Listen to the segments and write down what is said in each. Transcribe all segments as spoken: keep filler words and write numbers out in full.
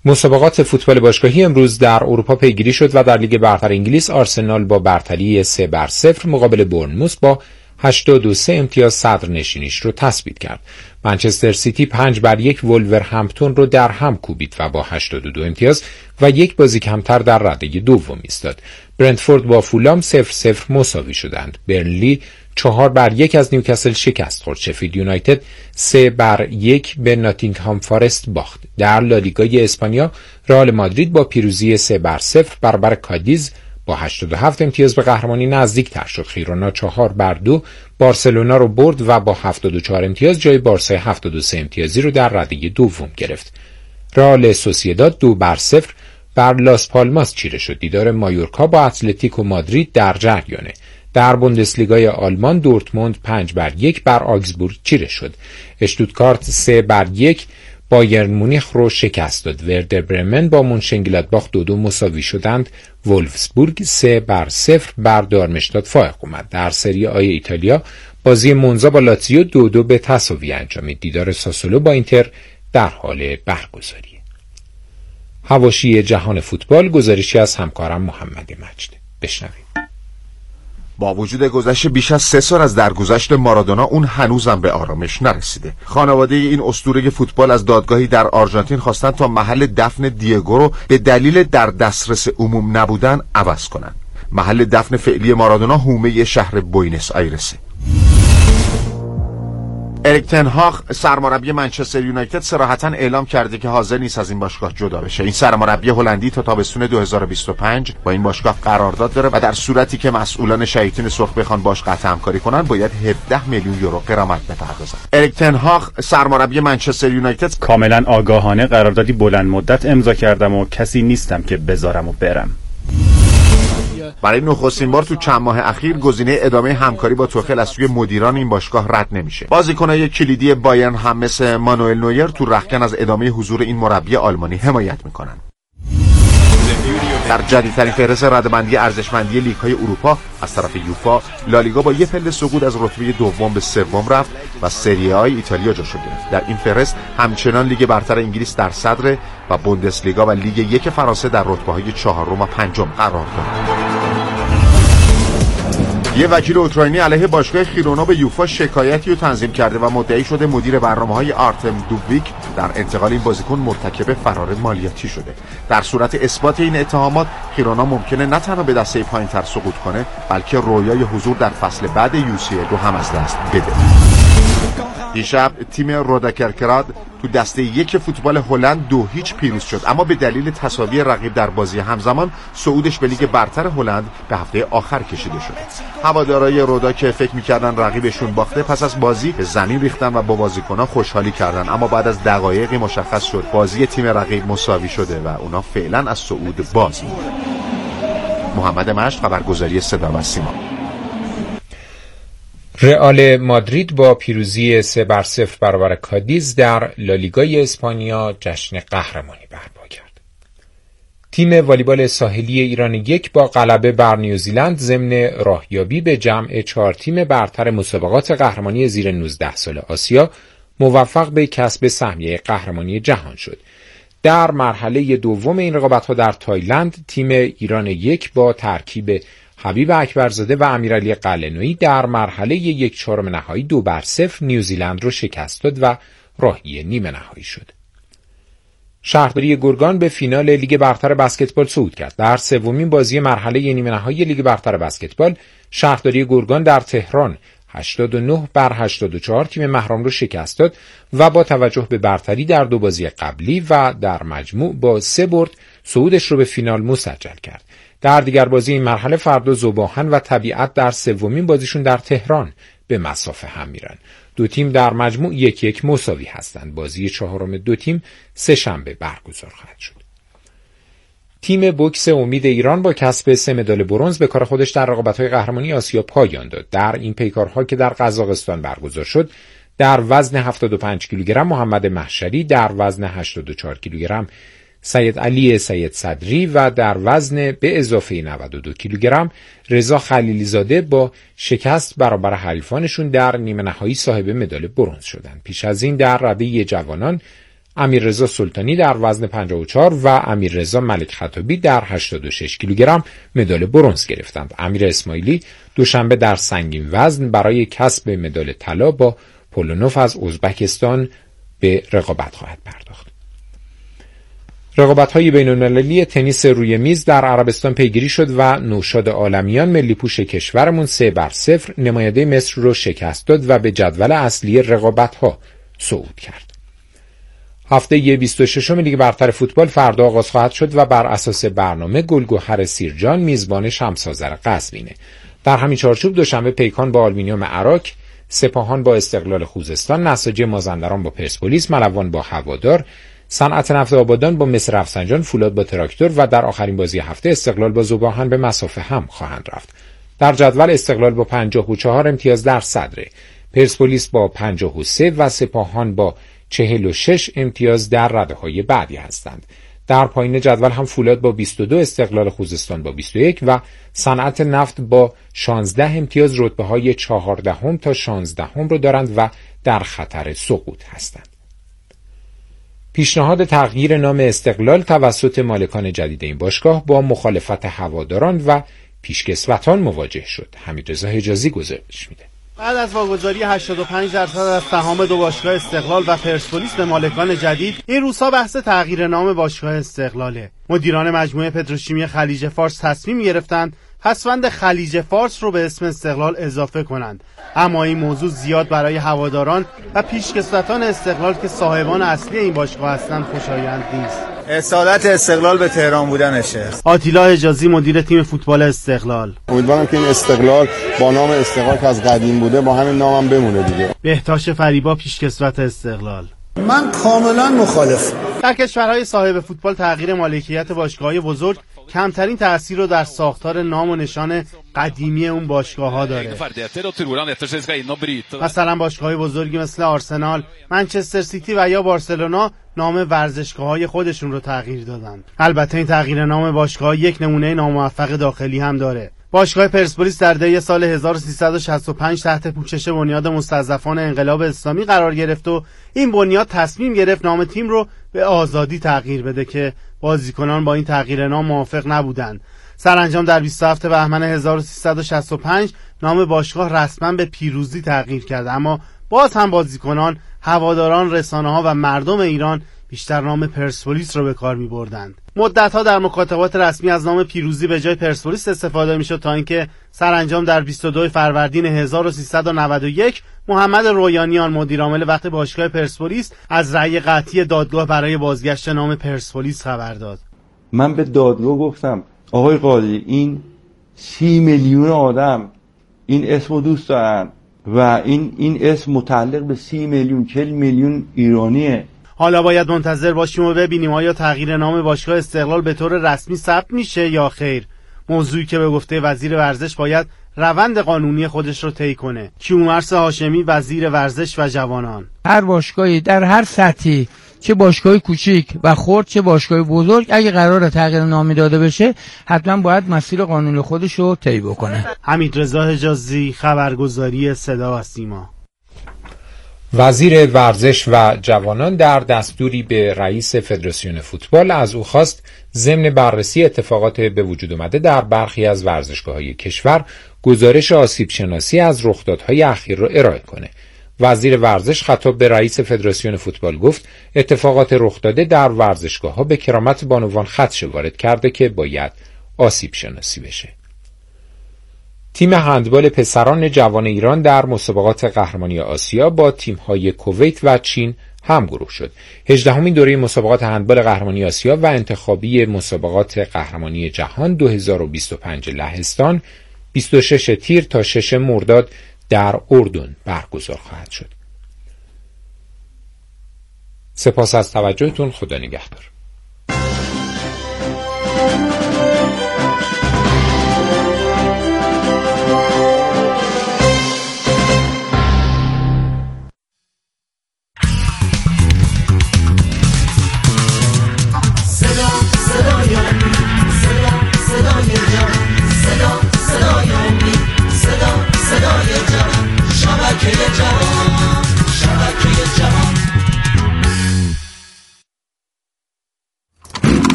مسابقات فوتبال باشگاهی امروز در اروپا پیگیری شد و در لیگ برتر انگلیس آرسنال با برتری سه بر صفر مقابل بورنموث با هشتاد و سه امتیاز صدرنشینیش رو تثبیت کرد. منچستر سیتی پنج بر یک ولورهمپتون رو در هم کوبید و با هشتاد و دو امتیاز و یک بازی کمتر در رده دوم ایستاد. برنتفورد با فولام صفر صفر مساوی شدند. برنلی چهار بر یک از نیوکاسل شکست خورد. شفیلد یونایتد سه بر یک به ناتینگهام فارست باخت. در لالیگای اسپانیا رئال مادرید با پیروزی سه بر صفر برابر کادیز با هشتاد و هفت امتیاز به قهرمانی نزدیک تر شد. خیرونا چهار بر دو بارسلونا رو برد و با هفتاد و چهار امتیاز جای بارسای هفتاد و سه امتیازی رو در رده دوم گرفت. رئال سوسییداد دو بر صفر بر لاس پالماس چیره شد. دیدار مایورکا با اتلتیکو مادرید در جریانه. در بوندسلیگای آلمان دورتموند پنج بر یک بر آگزبورگ چیره شد. اشتوتگارت سه بر یک بایرن مونیخ رو شکست داد. وردر برمن با مونشنگلادباخ دو دو مساوی شدند. وولفسبورگ سه بر صفر بر دارمشتات فائق اومد. در سری آ ایتالیا بازی مونزا با لاتزیو دو دو به تساوی انجامید. دیدار ساسولو با اینتر در حال برگزاری. حواشی جهان فوتبال گزارشی از همکارم محمد مجد. بشنوید. با وجود گذشت بیش از سه سال از درگذشت مارادونا، اون هنوزم به آرامش نرسیده. خانواده این اسطوره فوتبال از دادگاهی در آرژانتین خواستن تا محل دفن دیگو رو به دلیل در دسترس عموم نبودن عوض کنن. محل دفن فعلی مارادونا حومه شهر بوینس آیرسه. اریک تن هاگ سرمربی منچستر یونایتد صراحتاً اعلام کرده که حاضر نیست از این باشگاه جدا بشه. این سرمربی هلندی تا تابستون دو هزار و بیست و پنج با این باشگاه قرارداد داره و در صورتی که مسئولان شیاطین سرخ بخوان باش قطع همکاری کنن باید هفده میلیون یورو غرامت بپردازن. اریک تن هاگ سرمربی منچستر یونایتد: کاملا آگاهانه قراردادی بلند مدت امضا کردم و کسی نیستم که بذارم و برم. برای نخستین بار تو چند ماه اخیر گزینه ادامه همکاری با توخل از سوی مدیران این باشگاه رد نمیشه. بازیکنای کلیدی بایرن هم مثل مانوئل نویر تو رختکن از ادامه حضور این مربی آلمانی حمایت میکنن. در جدیدترین فهرست رده‌بندی ارزشمندی لیگ‌های اروپا از طرف یوفا، لالیگا با یه پله سقوط از رتبه دوم به سوم رفت و سری آ ایتالیا جاشو گرفت. در این فهرست همچنان لیگ برتر انگلیس در صدر و بوندسلیگا و لیگ یک فرانسه در رتبه‌های چهارم و پنجم قرار دارند. یه وکیل اوکراینی علیه باشگاه خیرونا به یوفا شکایتی رو تنظیم کرده و مدعی شده مدیر برنامه‌های آرتم دوبویک در انتقال این بازیکن مرتکب فرار مالیاتی شده. در صورت اثبات این اتهامات، خیرونا ممکنه نه تنها به دسته پایین‌تر سقوط کنه، بلکه رویای حضور در فصل بعد یو سی ال رو هم از دست بده. دیشب تیم رودا کرکراد تو دسته یک فوتبال هلند دو هیچ پیروز شد، اما به دلیل تساوی رقیب در بازی همزمان صعودش به لیگ برتر هلند به هفته آخر کشیده شد. هوادارهای رودا که فکر می‌کردن رقیبشون باخته، پس از بازی به زمین ریختن و با بازیکنان خوشحالی کردن، اما بعد از دقایقی مشخص شد بازی تیم رقیب مساوی شده و اونا فعلا از صعود باز موندن. محمد مجد، خبرگزاری صدا و سیما. رئال مادرید با پیروزی سه بر صفر برابر کادیز در لالیگای اسپانیا جشن قهرمانی برپا کرد. تیم والیبال ساحلی ایران یک با غلبه بر نیوزیلند ضمن راهیابی به جمع چهار تیم برتر مسابقات قهرمانی زیر نوزده سال آسیا موفق به کسب سهمیه قهرمانی جهان شد. در مرحله دوم این رقابت‌ها در تایلند تیم ایران یک با ترکیب حبیب اکبرزاده و امیرعلی قلعه‌نویی در مرحله یک چهارم نهایی دو بر صفر نیوزیلند را شکست داد و راهی نیمه نهایی شد. شهرداری گرگان به فینال لیگ برتر بسکتبال صعود کرد. در سومین بازی مرحله نیمه نهایی لیگ برتر بسکتبال، شهرداری گرگان در تهران هشتاد و نه بر هشتاد و چهار تیم محرم را شکست داد و با توجه به برتری در دو بازی قبلی و در مجموع با سه برد صعودش رو به فینال مسجل کرد. در دیگر بازی این مرحله فردا ذوب‌آهن و طبیعت در سومین بازیشون در تهران به مسافه هم میرن. دو تیم در مجموع یک یک مساوی هستند. بازی چهارم دو تیم سه شنبه برگزار خواهد شد. تیم بوکس امید ایران با کسب سه مدال برنز به کار خودش در رقابت‌های قهرمانی آسیا پایان داد. در این پیکارها که در قزاقستان برگزار شد، در وزن هفتاد و پنج کیلوگرم محمد محشری، در وزن هشتاد و چهار کیلوگرم سید علی سید صدری و در وزن به اضافه نود و دو کیلوگرم رضا خلیلی زاده با شکست برابر حریفانشون در نیمه نهایی صاحب مدال برنز شدند. پیش از این در رده جوانان امیررضا سلطانی در وزن پنجاه و چهار و امیررضا ملک خطابی در هشتاد و شش کیلوگرم مدال برنز گرفتند. امیر اسماعیلی دوشنبه در سنگین وزن برای کسب مدال طلا با پولونوف از ازبکستان به رقابت خواهد پرداخت. رقابت‌های بین‌المللی تنیس روی میز در عربستان پیگیری شد و نوشاد عالمیان ملی پوش کشورمون سه بر صفر نماینده مصر رو شکست داد و به جدول اصلی رقابت‌ها صعود کرد. هفته بیست و ششم لیگ برتر فوتبال فردا آغاز خواهد شد و بر اساس برنامه گلگهر سیرجان میزبان شمس‌آذر قزوینه. در همین چارچوب دوشنبه پیکان با آلومینیوم عراق، سپاهان با استقلال خوزستان، نساجی مازندران با پرسپولیس، ملوان با هوادار، صنعت نفت آبادان با مصر رفسنجان، فولاد با تراکتور و در آخرین بازی هفته استقلال با ذوب‌آهن به مسافه هم خواهند رفت. در جدول استقلال با پنجاه و چهار امتیاز در صدره، پرسپولیس با پنجاه و سه و سپاهان با چهل و شش امتیاز در رده‌های بعدی هستند. در پایین جدول هم فولاد با بیست و دو، استقلال خوزستان با بیست و یک و صنعت نفت با شانزده امتیاز رتبه‌های چهاردهم تا شانزدهم رو دارند و در خطر سقوط هستند. پیشنهاد تغییر نام استقلال توسط مالکان جدید این باشگاه با مخالفت هواداران و پیشکسوتان مواجه شد. حمیدرضا حجازی گزارش میده. بعد از واگذاری هشتاد و پنج درصد از سهام دو باشگاه استقلال و پرسپولیس به مالکان جدید، این روزها بحث تغییر نام باشگاه استقلاله. مدیران مجموعه پتروشیمی خلیج فارس تصمیم گرفتند پسوند خلیج فارس رو به اسم استقلال اضافه کنند، اما این موضوع زیاد برای هواداران و پیشکسوتان استقلال که صاحبان اصلی این باشگاه هستند خوشایند نیست. اصالت استقلال به تهران بودنشه. آتیلا حجازی مدیر تیم فوتبال استقلال: امیدوارم که این استقلال با نام استقلال که از قدیم بوده با همین نامم بمونه دیگه. بهتاش فریبا پیشکسوت استقلال: من کاملا مخالف. در کشورهای صاحب فوتبال تغییر مالکیت باشگاه‌های بزرگ کمترین تأثیر رو در ساختار نام و نشان قدیمی اون باشگاه‌ها داره. مثلا باشگاه‌های بزرگی مثل آرسنال، منچستر سیتی و یا بارسلونا نام ورزشگاه‌های خودشون رو تغییر دادن. البته این تغییر نام باشگاه‌ها یک نمونه ناموفق داخلی هم داره. باشگاه پرسپولیس در دی سال هزار و سیصد و شصت و پنج تحت پوشش بنیاد مستضعفان انقلاب اسلامی قرار گرفت و این بنیاد تصمیم گرفت نام تیم رو به آزادی تغییر بده که بازیکنان با این تغییر نام موافق نبودند. سرانجام در بیست و هفتم بهمن هزار و سیصد و شصت و پنج نام باشگاه رسما به پیروزی تغییر کرد، اما باز هم بازیکنان، هواداران، رسانه‌ها و مردم ایران بیشتر نام پرسپولیس رو به کار می‌بردند. مدت‌ها در مکاتبات رسمی از نام پیروزی به جای پرسپولیس استفاده می‌شد تا اینکه سرانجام در بیست و دوم فروردین هزار و سیصد و نود و یک محمد رویانیان مدیر عامل وقت باشگاه پرسپولیس از رأی قطعی دادگاه برای بازگشت نام پرسپولیس خبر داد. من به دادگاه گفتم آقای قاضی این سی میلیون آدم این اسمو دوست دارن و این این اسم متعلق به سی میلیون چهل میلیون ایرانیه. حالا باید منتظر باشیم و ببینیم آیا تغییر نام باشگاه استقلال به طور رسمی ثبت میشه یا خیر. موضوعی که به گفته وزیر ورزش باید روند قانونی خودش رو طی کنه. کیومرث هاشمی وزیر ورزش و جوانان: هر باشگاهی در هر سطحی، چه باشگاه کوچیک و خرد چه باشگاه بزرگ، اگه قراره تغییر نامی داده بشه حتما باید مسیر قانونی خودش رو طی بکنه. حمیدرضا حجازی، خبرگزاری صدا و سیما. وزیر ورزش و جوانان در دستوری به رئیس فدراسیون فوتبال از او خواست ضمن بررسی اتفاقات به وجود آمده در برخی از ورزشگاه‌های کشور گزارش آسیب شناسی از رخدادهای اخیر را ارائه کنه. وزیر ورزش خطاب به رئیس فدراسیون فوتبال گفت اتفاقات رخ داده در ورزشگاه‌ها به کرامت بانوان خدشه وارد کرده که باید آسیب شناسی بشه. تیم هندبال پسران جوان ایران در مسابقات قهرمانی آسیا با تیم‌های کویت و چین همگروه شد. هجدهمین دوره مسابقات هندبال قهرمانی آسیا و انتخابی مسابقات قهرمانی جهان دو هزار و بیست و پنج لهستان بیست و شش تیر تا شش مرداد در اردن برگزار خواهد شد. سپاس از توجهتون. خدا نگهدار.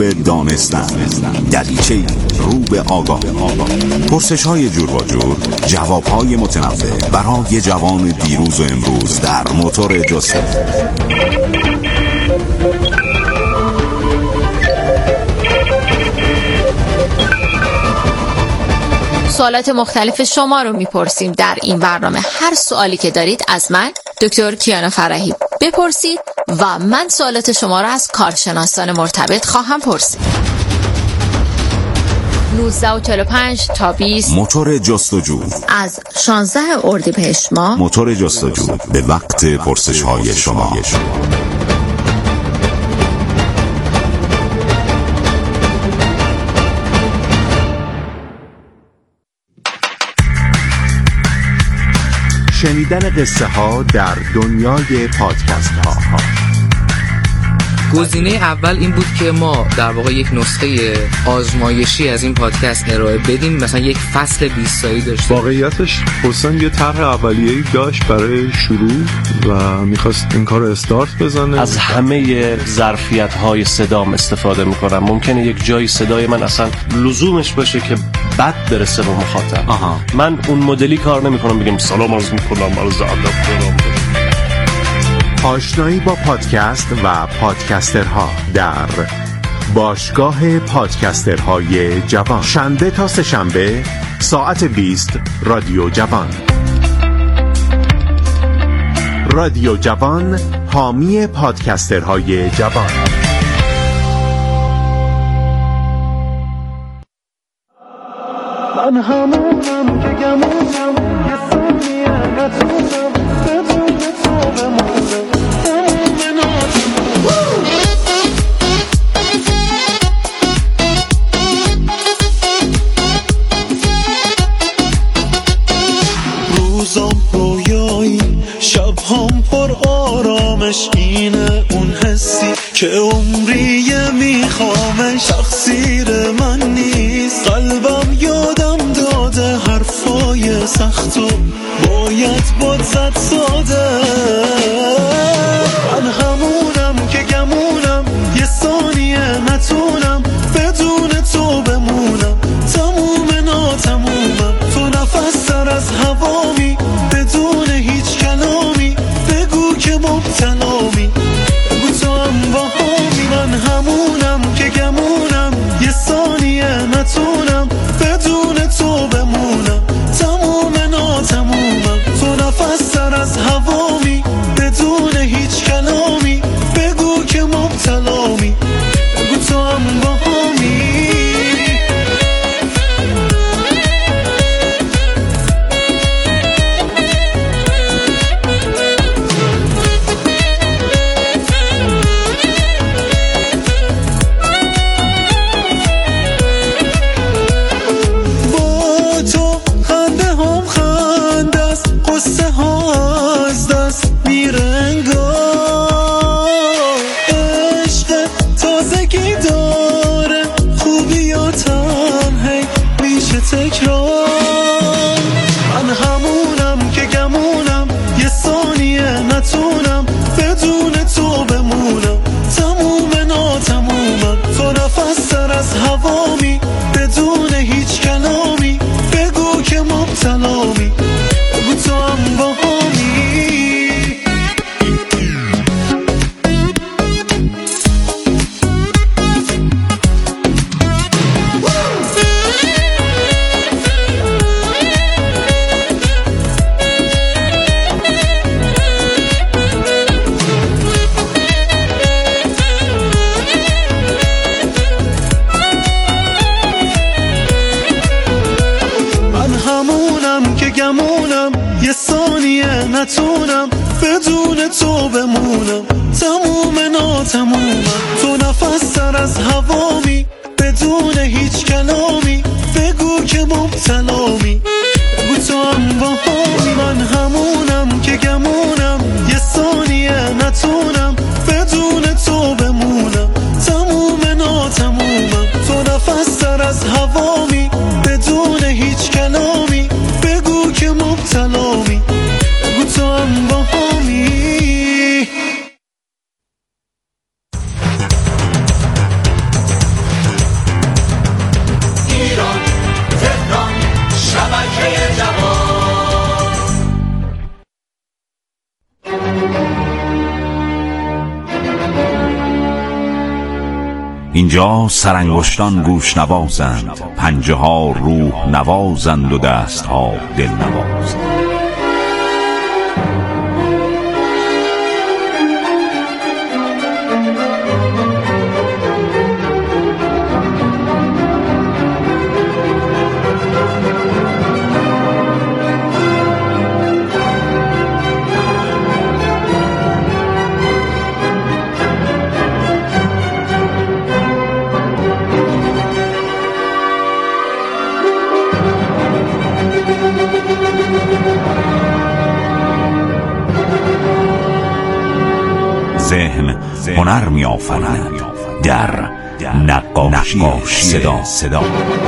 به دانستن، دریچه رو به آگاه، پرسش های جور و جور، جواب های متنوع برای جوان دیروز و امروز در موتور جستجو. سوالات مختلف شما رو میپرسیم در این برنامه. هر سوالی که دارید از من دکتر کیانا فرحی بپرسید و من سوالات شما رو از کارشناسان مرتبط خواهم پرسید. نوزده و چهل و پنج تا بیست موتور جستجو از شانزده اردیبهشت ماه. موتور جستجو به وقت پرسش های شما. شنیدن قصه ها در دنیای پادکست ها. گزینه اول این بود که ما در واقع یک نسخه آزمایشی از این پادکست ارائه بدیم، مثلا یک فصل بیست تایی داشت. واقعیتش حسین یه طرح اولیه‌ای داشت برای شروع و میخواست این کار رو استارت بزنه. از همه ظرفیت‌های صدام استفاده میکنم. ممکنه یک جایی صدای من اصلا لزومش باشه که بد برسه به مخاطب. آها. من اون مدلی کار نمیکنم بگم سلام عرض میکنم عرض ادب دارم. آشنایی با پادکست و پادکسترها در باشگاه پادکسترهای جوان، شنبه تا سه شنبه ساعت بیست. رادیو جوان. رادیو جوان، حامی پادکسترهای جوان. من همونم که گمونم یه ثانیه نتونم بدون تو بمونم تموم ناتونم. روزام رویایی، شبهام پر آرامش، اینه اون حسی که عمریه میخوامش. تقصیر من نیست، قلبم یادم داده حرفای سختو باید باد زد ساده. من همونم که گمونم یه ثانیه نتونم بدون تو بمونم تموم ناتمومم. تو نفس سر از هوامی بدون هیچ کلامی، بگو که مبتلامی، بگو تو هم با همی. من همونم که گمونم یه ثانیه نتونم بدون تو بمونم تموم ناتمومم. تو نفس سر از هوامی بدون هیچ کلامی، بگو که مبتلامی، بگو تو هم با همی. نتونم بدون تو بمونم تموم ناتمومم. تو نفس سر از هوامی بدون هیچ کلامی، بگو که مبتلامی، بگو تو هم با همی. من همونم که گمونم یه ثانیه نتونم بدون تو بمونم تموم ناتمومم. تو نفس سر از هوامی بدون هیچ کلامی، بگو که مبتلامی، تو هم با همی. اینجا سرانگشتان گوش نوازند، پنجه ها روح نوازند و دست ها دل نوازند. ذهن هنر می آفریند در نقاشی صدا صدا.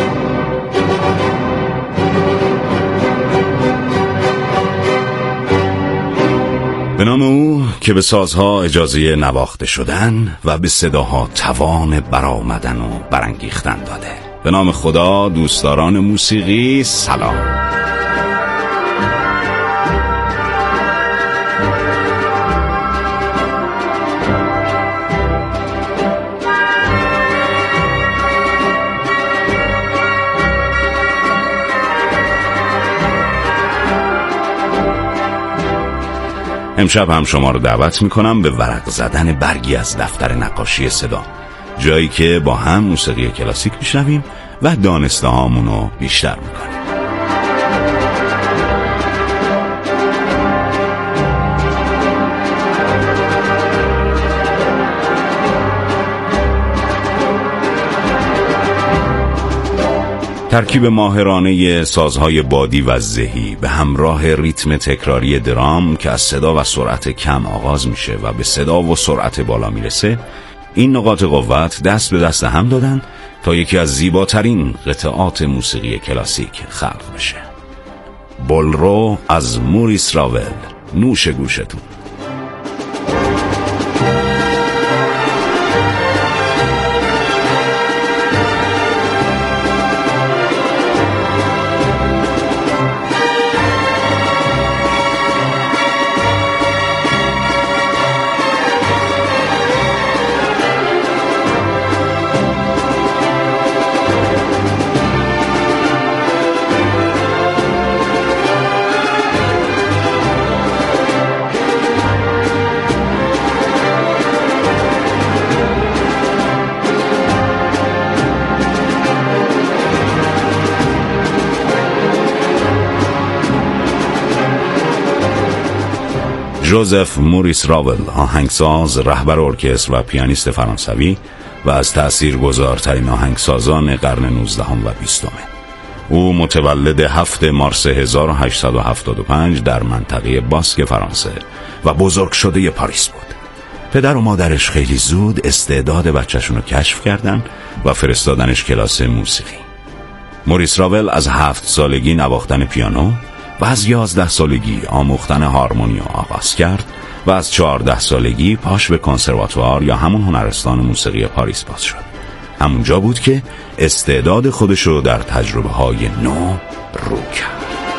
به نام او که به سازها اجازه نواخته شدن و به صداها توان برآمدن و برانگیختن داده. به نام خدا دوستداران موسیقی سلام. امشب هم شما رو دعوت میکنم به ورق زدن برگی از دفتر نقاشی صدا، جایی که با هم موسیقی کلاسیک میشنویم و دانسته هامون رو بیشتر میکنیم. ترکیب ماهرانه سازهای بادی و زهی به همراه ریتم تکراری درام که از صدا و سرعت کم آغاز میشه و به صدا و سرعت بالا میرسه، این نقاط قوت دست به دست هم دادن تا یکی از زیباترین قطعات موسیقی کلاسیک خلق بشه. بولرو از موریس راول، نوش گوشتون. ژوزف موریس راول، آهنگساز، رهبر ارکستر و پیانیست فرانسوی و از تأثیرگذارترین آهنگسازان قرن نوزدهم و بیستم. او متولد هفتم مارس هزار و هشتصد و هفتاد و پنج در منطقه باسک فرانسه و بزرگ شده پاریس بود. پدر و مادرش خیلی زود استعداد بچه‌شون رو کشف کردن و فرستادنش کلاس موسیقی. موریس راول از هفت سالگی نواختن پیانو و از یازده سالگی آموختن هارمونیوم آغاز کرد و از چهارده سالگی پاش به کنسرواتوار یا همون هنرستان موسیقی پاریس باز شد. همونجا بود که استعداد خودشو در تجربه های نو رو کرد.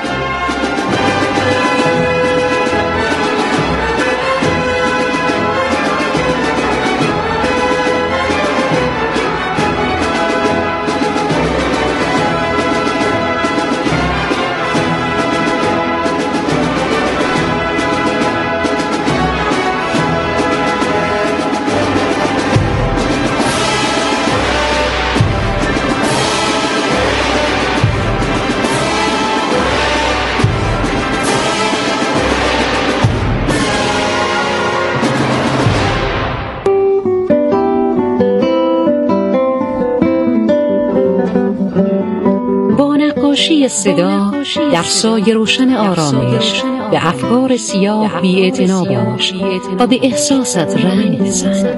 نقاشی صدا در سایه روشن آرامش به افکار سیاه بی‌اعتنا باش و به احساست رنگ بزن.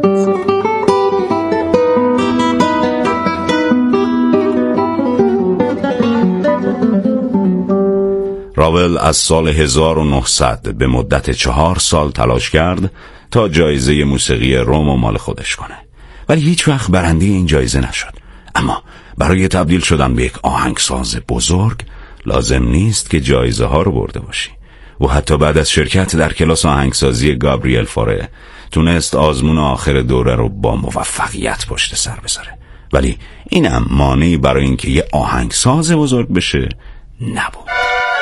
راول از سال هزار و نهصد به مدت چهار سال تلاش کرد تا جایزه موسیقی روم مال خودش کنه، ولی هیچ وقت برنده این جایزه نشد. اما برای تبدیل شدن به یک آهنگساز بزرگ لازم نیست که جایزه ها رو برده باشی. و حتی بعد از شرکت در کلاس آهنگسازی گابریل فوره تونست آزمون آخر دوره رو با موفقیت پشت سر بذاره، ولی اینم مانعی برای اینکه یه آهنگساز بزرگ بشه نبود.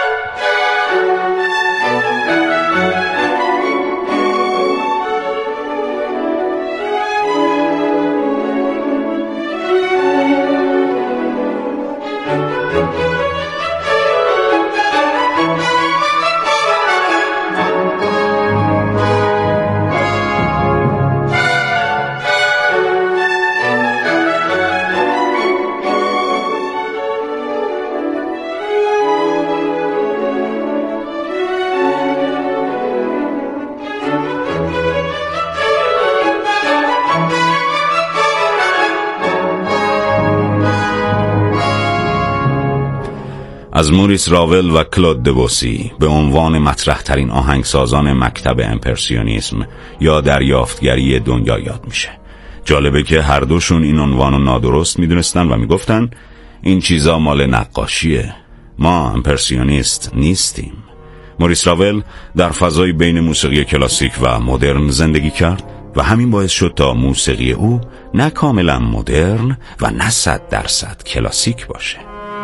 از موریس راول و کلود دبوسی به عنوان مطرح ترین آهنگسازان مکتب امپرسیونیسم یا دریافتگری دنیا یاد میشه. جالبه که هر دوشون این عنوانو نادرست میدونستن و میگفتن این چیزا مال نقاشیه، ما امپرسیونیست نیستیم. موریس راول در فضای بین موسیقی کلاسیک و مدرن زندگی کرد و همین باعث شد تا موسیقی او نه کاملا مدرن و نه صد درصد کلاسیک باشه.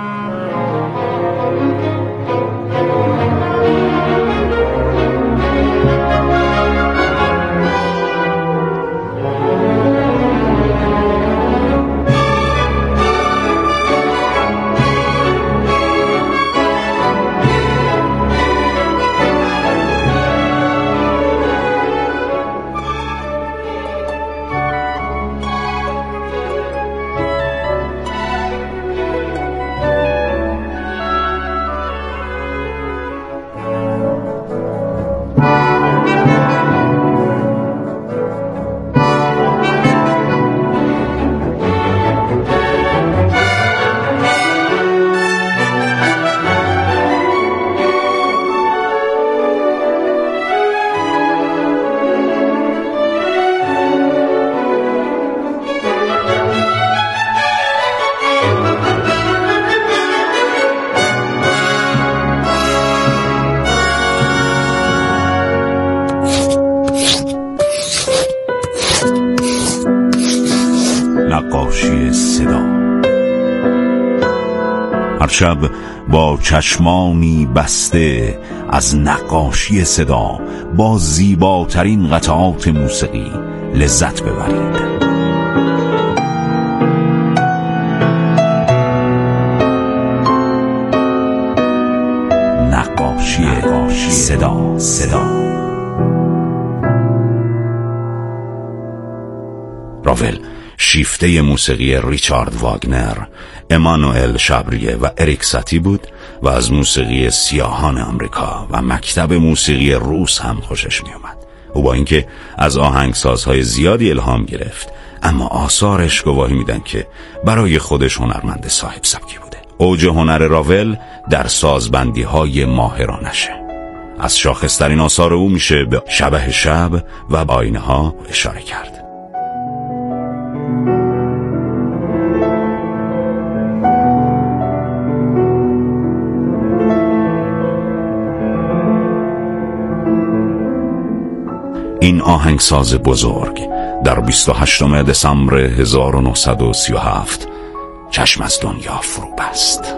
نقاشی صدا. هر شب با چشمانی بسته از نقاشی صدا با زیباترین قطعات موسیقی لذت ببرید. نقاشی صدا صدا راول شیفته موسیقی ریچارد واگنر، امانوئل شابریه و اریک ساتی بود و از موسیقی سیاهان آمریکا و مکتب موسیقی روس هم خوشش می اومد. او با اینکه از آهنگسازهای زیادی الهام گرفت، اما آثارش گواهی میدن که برای خودش هنرمند صاحب سبکی بوده. اوج هنر راول در سازبندی های ماهرانشه. از شاخصترین آثار او میشه به شبح شب و آینه ها اشاره کرد. این آهنگساز بزرگ در بیست و هشتم دسامبر هزار و نهصد و سی و هفت چشم از دنیا فرو بست.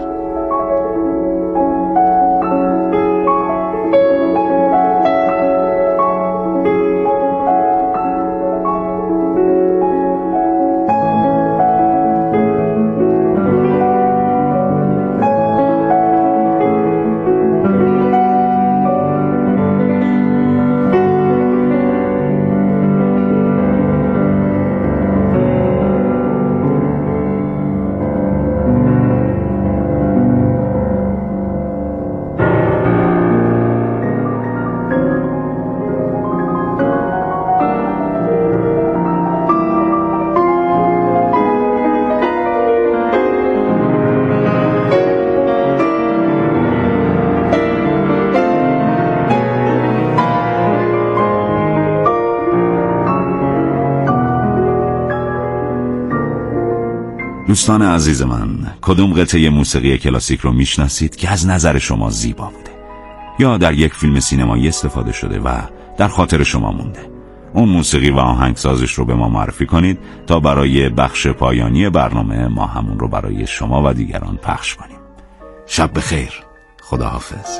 دوستان عزیز من، کدوم قطعه موسیقی کلاسیک رو میشناسید که از نظر شما زیبا بوده یا در یک فیلم سینمایی استفاده شده و در خاطر شما مونده؟ اون موسیقی و آهنگسازش رو به ما معرفی کنید تا برای بخش پایانی برنامه ما همون رو برای شما و دیگران پخش کنیم. شب بخیر. خداحافظ.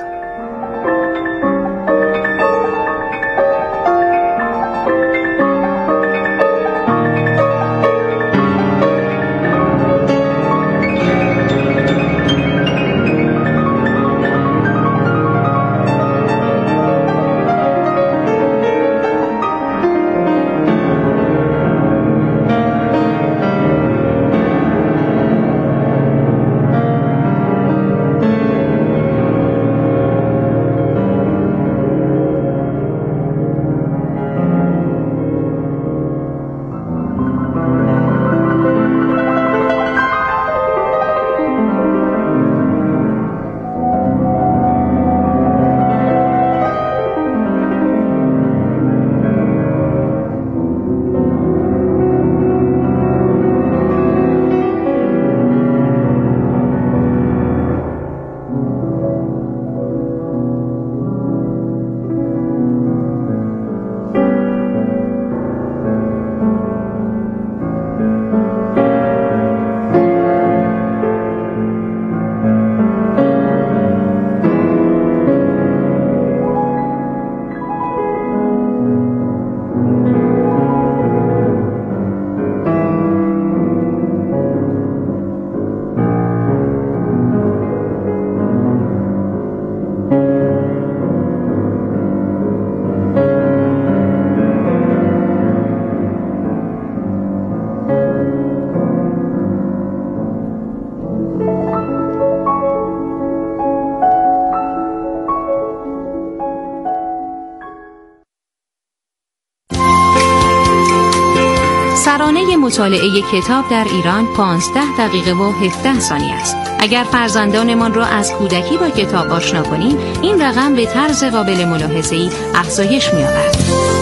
ترانه مطالعه کتاب در ایران پانزده دقیقه و هفده ثانیه است. اگر فرزندانمان را از کودکی با کتاب آشنا کنیم، این رقم به طرز قابل ملاحظه‌ای افزایش می‌یابد.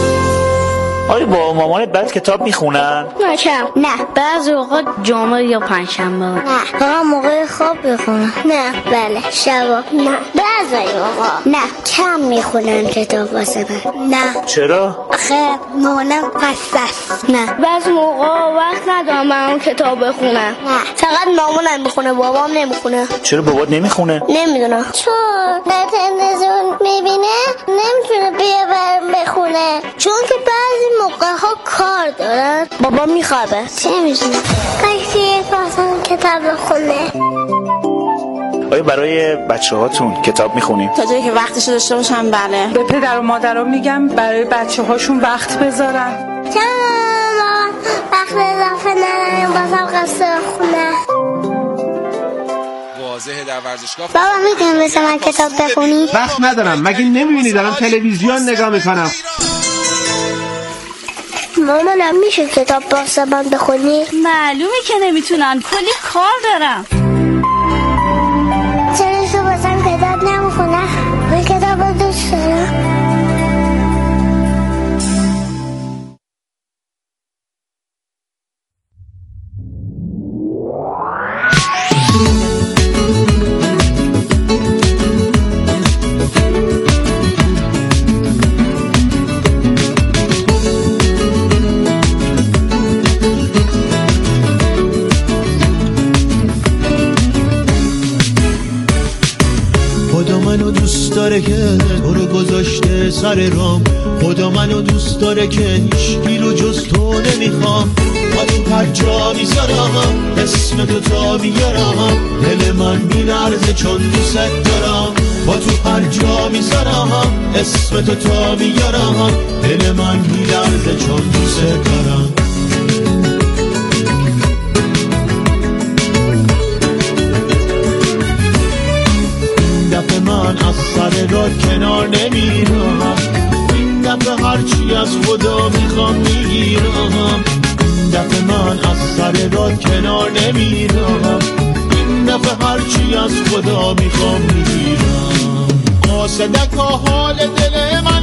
آیا با مامانت بعد کتاب میخونن؟ نه کم. نه بعضی اوقات جمعه یا پنجشنبه. نه فقط موقع خواب بخونن. نه بله شبا. نه بعضی اوقات. نه کم میخونن کتاب واسه من. نه چرا؟ آخه مامانم خسته است. نه بعضی موقع وقت ندارم من اون کتاب بخونم. نه فقط مامانم میخونه بابام نمیخونه. چرا بابات نمیخونه؟ نمیدونم چون در تلویزیون میبینه نمیتونه بیا برم بخونه، چون که بعضی موقع ها کار دارن بابا میخوابه. چه میدونم کسی یک باسن کتاب بخونه. آیا برای بچه هاتون کتاب میخونیم؟ تا جایی که وقتشو داشته باشن بله. به پدر و مادرها میگم برای بچه هاشون وقت بذارن. چرا وقت اضافه نداریم بازم قصه بخونه. واضحه در ورزشگاه. بابا میتونی مثل من کتاب بخونی؟ وقت ندارم. مگه نمیبینی دارم تلویزیون نگاه میکنم؟ مامانم میشه کتاب واسه من بخونی؟ معلومه که نمیتونن، کلی کار دارم. چرا تو واسم کتاب نمیخونه؟ من کتاب رو دوست دارم. داره که تو رو گذاشته سر رام، خدا منو دوست داره که هیچکی رو جز تو نمیخوام. با تو هر جا میذارم اسم تو تا میارم، دل من میلرزه چون دوست دارم. با تو هر جا میذارم اسم تو تا میارم، دل من میلرزه چون دوست دارم. دفعه من از سر راه کنار نمیرم، این دفعه هرچی از خدا میخوام میگیرم. دفعه من از سر راه کنار نمیرم، این دفعه هرچی از خدا میخوام میگیرم. قاصدک حال دل من